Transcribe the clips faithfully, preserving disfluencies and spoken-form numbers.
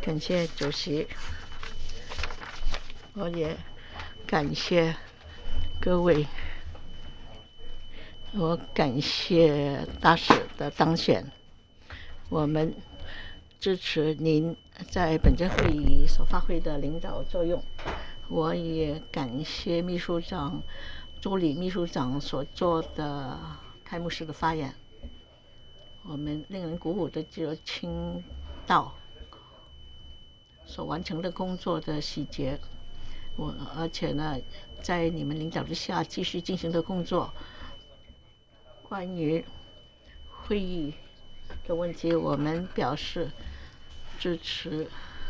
感谢主席，我也感谢各位，我感谢大使的当选，我们支持您在本届会议所发挥的领导作用。我也感谢秘书长助理秘书长所做的开幕式的发言。我们令人鼓舞的就听到所完成的工作的细节，我而且呢，在你们领导之下继续进行的工作，关于会议的问题，我们表示支持。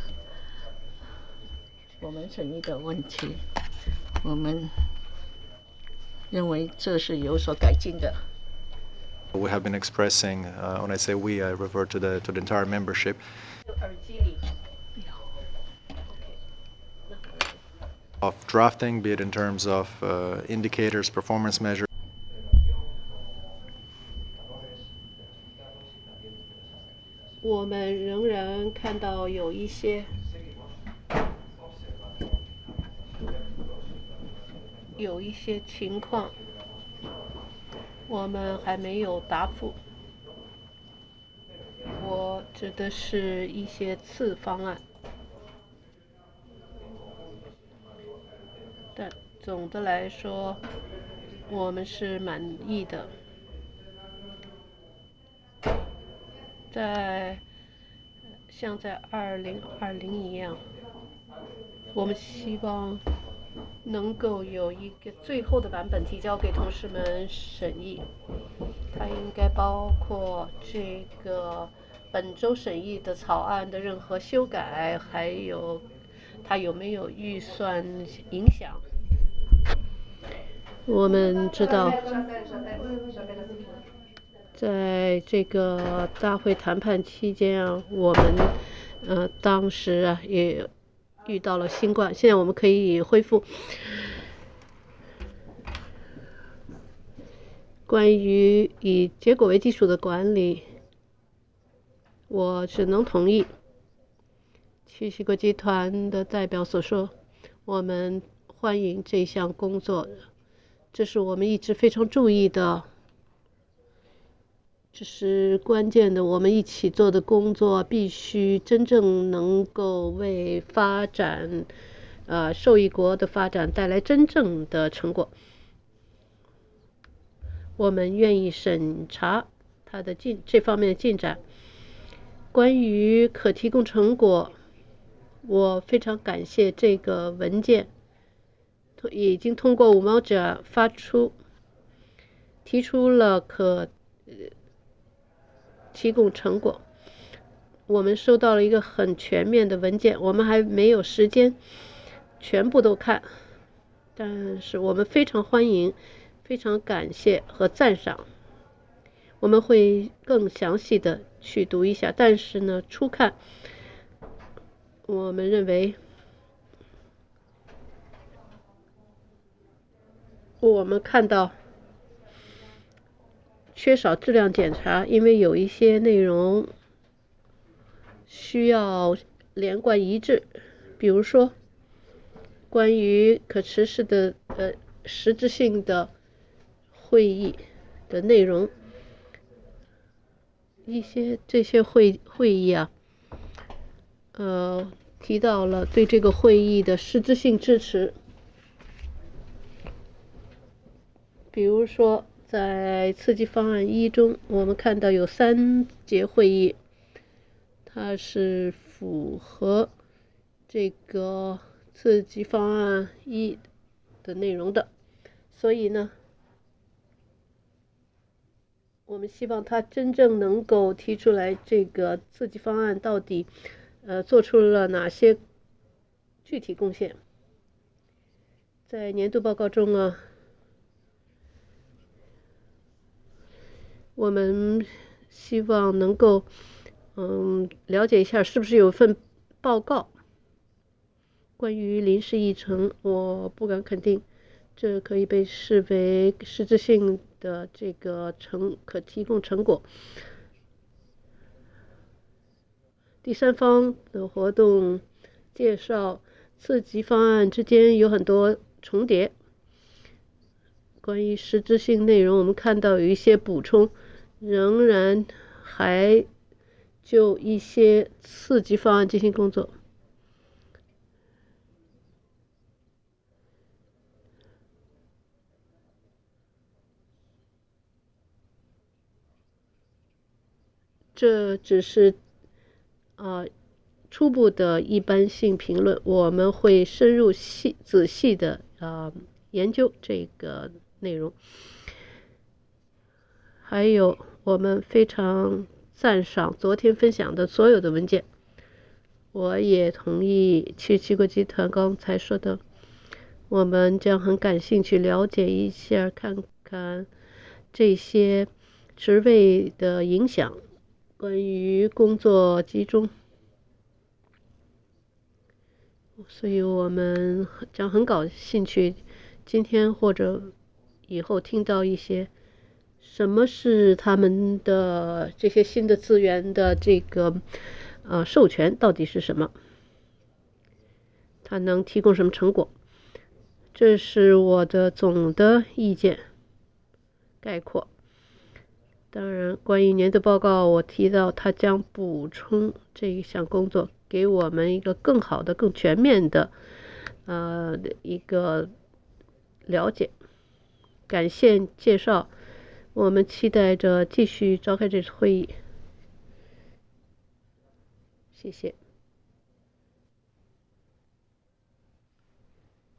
我们审议的问题，我们认为这是有所改进的。 We have been expressing, uh, when I say we, I refer to the to the entire membership, of drafting, be it in terms of uh, indicators, performance measures. 我们仍然看到有一些有一些情况，我们还没有答复。我指的是一些次方案，但总的来说，我们是满意的。在像在二零二零一样，我们希望能够有一个最后的版本提交给同事们审议。它应该包括这个本周审议的草案的任何修改，还有它有没有预算影响。我们知道，在这个大会谈判期间啊，我们呃当时啊也遇到了新冠，现在我们可以恢复。关于以结果为基础的管理，我只能同意七七国集团的代表所说，我们欢迎这项工作，这是我们一直非常注意的，这是关键的，我们一起做的工作必须真正能够为发展呃受益国的发展带来真正的成果。我们愿意审查它的进这方面的进展。关于可提供成果，我非常感谢这个文件已经通过五毛者发出，提出了可提供成果。我们收到了一个很全面的文件，我们还没有时间全部都看，但是我们非常欢迎，非常感谢和赞赏。我们会更详细的去读一下，但是呢，初看我们认为我们看到缺少质量检查，因为有一些内容需要连贯一致，比如说关于可持续的呃实质性的会议的内容，一些这些会会议啊，呃，提到了对这个会议的实质性支持，比如说在刺激方案一中，我们看到有三节会议，它是符合这个刺激方案一的内容的，所以呢，我们希望他真正能够提出来这个刺激方案到底呃做出了哪些具体贡献。在年度报告中啊，我们希望能够嗯了解一下是不是有份报告关于临时议程，我不敢肯定这可以被视为实质性的这个成可提供成果。 第三方的活动介绍刺激方案之间有很多重叠。关于实质性内容，我们看到有一些补充，仍然还就一些刺激方案进行工作。这只是呃初步的一般性评论，我们会深入细仔细的呃研究这个内容。还有我们非常赞赏昨天分享的所有的文件。我也同意七七国集团刚才说的，我们将很感兴趣了解一下，看看这些职位的影响，关于工作集中。所以我们将很感兴趣今天或者以后听到一些什么是他们的这些新的资源的这个呃授权到底是什么，它能提供什么成果。这是我的总的意见概括。当然关于年度报告，我提到它将补充这一项工作，给我们一个更好的更全面的呃一个了解。感谢介绍，我们期待着继续召开这次会议。谢谢。